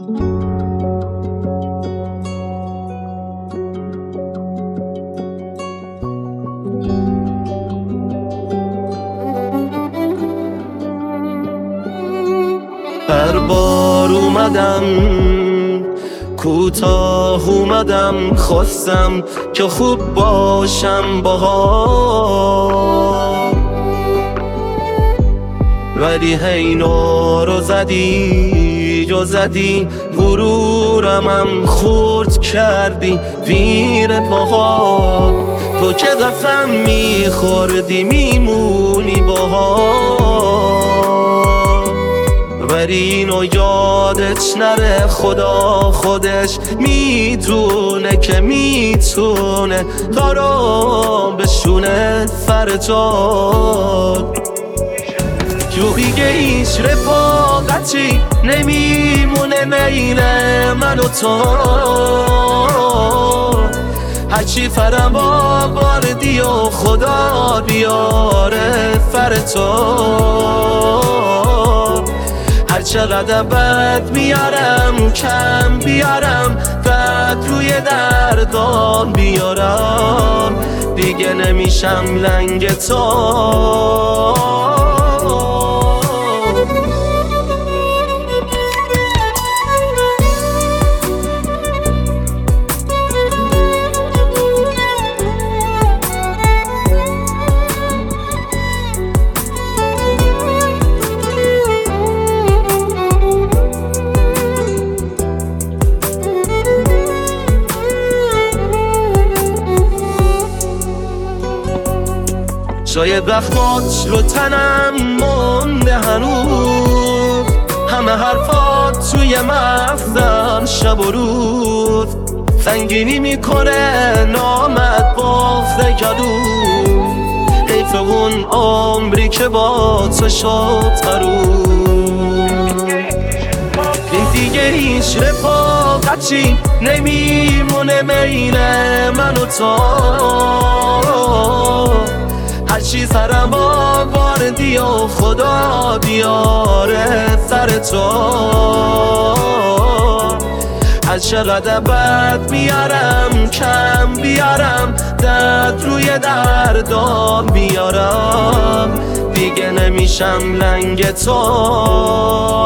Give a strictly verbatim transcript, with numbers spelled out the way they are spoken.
هر بار اومدم کوتاه اومدم، خواستم که خوب باشم باها، ولی هی نارو زدی جو زدی، غرورمم خورد کردی ویر پاها. تو که قسم میخوردی میمونی باها، ولی اینو یادت نره، خدا خودش میدونه که میتونه کارو بشونه فرجاد. جو دیگه هیچ رفاقتی نمیمونه بین من و تو، هرچی فرم آوردی و خدا بیاره فر تو. هر چقدر بد میارم کم بیارم، بد روی دردام بیارم، دیگه نمیشم لنگ تو. شاید وقتات رو تنم مونده هنوز، همه حرفات توی مغزم شب و روز، سنگینی میکنه نامت بافته گلو. حیف اون عمری که با تو شد تروز، این دیگه هیچ رفاقتی نمیمونه بین من و تو، هرچی سرم آوردی و خدا بیاره سر تو. هر چقدر بد میارم کم بیارم، درد روی دردام بیارم، دیگه نمیشم لنگ تو.